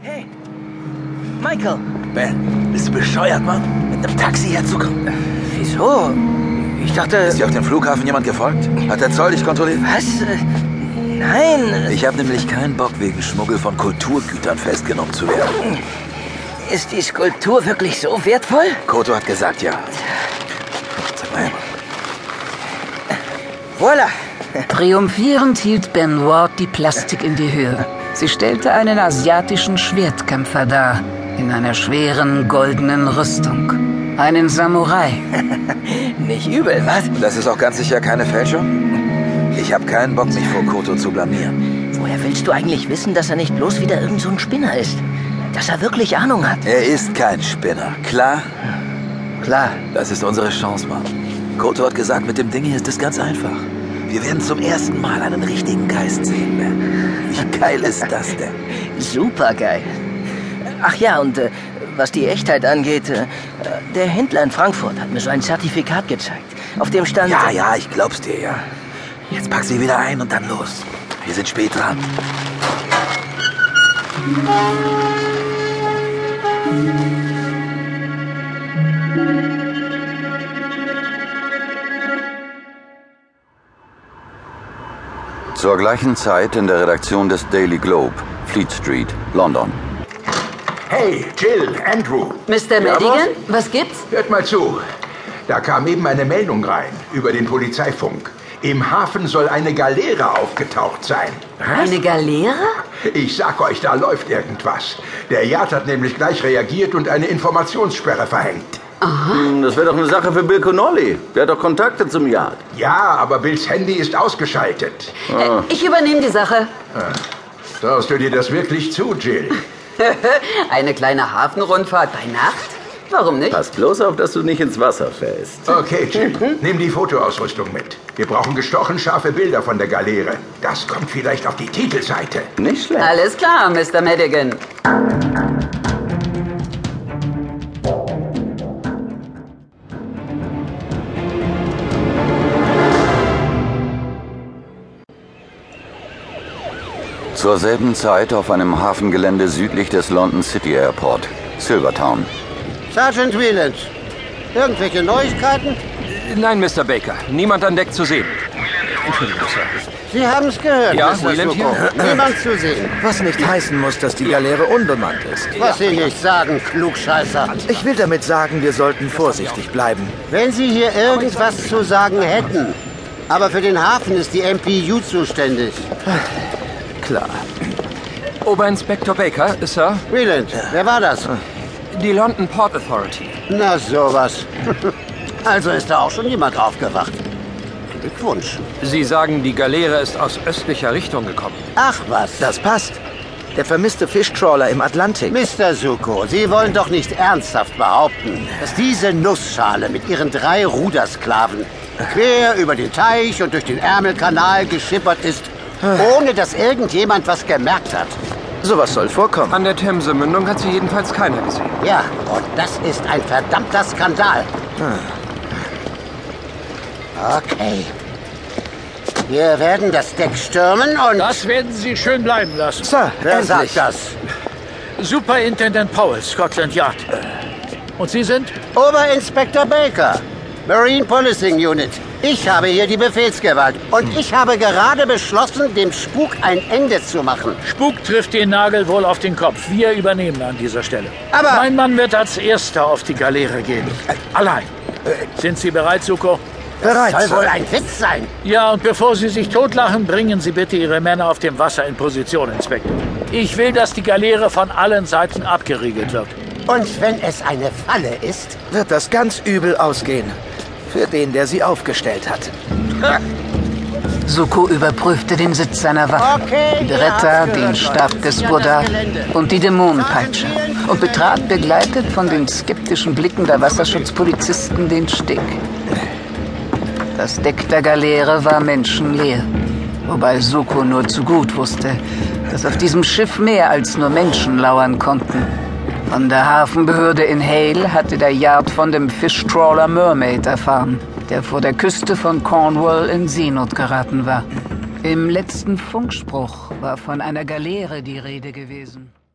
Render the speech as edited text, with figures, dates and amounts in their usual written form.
Hey, Michael! Ben, bist du bescheuert, Mann? Mit einem Taxi herzukommen? Wieso? Ich dachte... Ist dir auf dem Flughafen jemand gefolgt? Hat der Zoll dich kontrolliert? Was? Nein. Ich habe nämlich keinen Bock, wegen Schmuggel von Kulturgütern festgenommen zu werden. Ist die Skulptur wirklich so wertvoll? Koto hat gesagt, ja. Sag mal her. Voila! Triumphierend hielt Ben Ward die Plastik in die Höhe. Sie stellte einen asiatischen Schwertkämpfer dar, in einer schweren goldenen Rüstung. Einen Samurai. Nicht übel, was? Das ist auch ganz sicher keine Fälschung? Ich habe keinen Bock, mich vor Koto zu blamieren. Woher willst du eigentlich wissen, dass er nicht bloß wieder irgend so ein Spinner ist? Dass er wirklich Ahnung hat? Er ist kein Spinner, klar? Klar. Das ist unsere Chance, Mann. Koto hat gesagt, mit dem Ding hier ist es ganz einfach. Wir werden zum ersten Mal einen richtigen Geist sehen, Ben. Wie geil ist das denn? Super geil. Ach ja, und was die Echtheit angeht, der Händler in Frankfurt hat mir so ein Zertifikat gezeigt. Auf dem stand... Ja, ich glaub's dir, ja. Jetzt pack sie wieder ein und dann los. Wir sind spät dran. Zur gleichen Zeit in der Redaktion des Daily Globe, Fleet Street, London. Hey, Jill, Andrew. Mr. Madigan, was gibt's? Hört mal zu. Da kam eben eine Meldung rein über den Polizeifunk. Im Hafen soll eine Galeere aufgetaucht sein. Eine Galeere? Ich sag euch, da läuft irgendwas. Der Yard hat nämlich gleich reagiert und eine Informationssperre verhängt. Das wäre doch eine Sache für Bill Connolly. Der hat doch Kontakte zum Yard. Ja, aber Bills Handy ist ausgeschaltet. Ich übernehme die Sache. Traust du dir das wirklich zu, Jill? Eine kleine Hafenrundfahrt bei Nacht? Warum nicht? Pass bloß auf, dass du nicht ins Wasser fällst. Okay, Jill, nimm die Fotoausrüstung mit. Wir brauchen gestochen scharfe Bilder von der Galeere. Das kommt vielleicht auf die Titelseite. Nicht schlecht. Alles klar, Mr. Madigan. Zur selben Zeit auf einem Hafengelände südlich des London City Airport, Silvertown. Sergeant Wieland, irgendwelche Neuigkeiten? Nein, Mr. Baker. Niemand an Deck zu sehen. Entschuldigung, Sir. Sie haben es gehört, Ja, Mr. Wieland Suko. hier? Niemand zu sehen. Was nicht heißen muss, dass die Galeere unbemannt ist. Was Sie nicht sagen, Klugscheißer. Ich will damit sagen, wir sollten vorsichtig bleiben. Wenn Sie hier irgendwas zu sagen hätten. Aber für den Hafen ist die MPU zuständig. Klar. Oberinspektor Baker, Sir. Wieland, wer war das? Die London Port Authority. Na sowas. Also ist da auch schon jemand aufgewacht. Glückwunsch. Sie sagen, die Galeere ist aus östlicher Richtung gekommen. Ach was. Das passt. Der vermisste Fischtrawler im Atlantik. Mr. Suko, Sie wollen doch nicht ernsthaft behaupten, dass diese Nussschale mit ihren 3 Rudersklaven quer über den Teich und durch den Ärmelkanal geschippert ist, ohne dass irgendjemand was gemerkt hat. Sowas soll vorkommen. An der Themse-Mündung hat sie jedenfalls keiner gesehen. Ja, und das ist ein verdammter Skandal. Okay. Wir werden das Deck stürmen und... Das werden Sie schön bleiben lassen. Sir, Wer endlich. sagt das? Superintendent Powell, Scotland Yard. Und Sie sind? Oberinspektor Baker, Marine Policing Unit. Ich habe hier die Befehlsgewalt. Und ich habe gerade beschlossen, dem Spuk ein Ende zu machen. Spuk trifft den Nagel wohl auf den Kopf. Wir übernehmen an dieser Stelle. Aber... Mein Mann wird als Erster auf die Galeere gehen. Allein. Sind Sie bereit, Suko? Bereit, Soll Sir. wohl ein Witz sein. Ja, und bevor Sie sich totlachen, bringen Sie bitte Ihre Männer auf dem Wasser in Position, Inspektor. Ich will, dass die Galeere von allen Seiten abgeriegelt wird. Und wenn es eine Falle ist? Wird das ganz übel ausgehen. Für den, der sie aufgestellt hat. Suko überprüfte den Sitz seiner Waffe, Okay, die ihr Beretta, habt's den gehört, Stab Leute. des Ja, Buddha das Gelände. und die Dämonenpeitsche und betrat, begleitet von den skeptischen Blicken der Wasserschutzpolizisten, den Steg. Das Deck der Galeere war menschenleer, wobei Suko nur zu gut wusste, dass auf diesem Schiff mehr als nur Menschen lauern konnten. Von der Hafenbehörde in Hale hatte der Yard von dem Fischtrawler Mermaid erfahren, der vor der Küste von Cornwall in Seenot geraten war. Im letzten Funkspruch war von einer Galeere die Rede gewesen.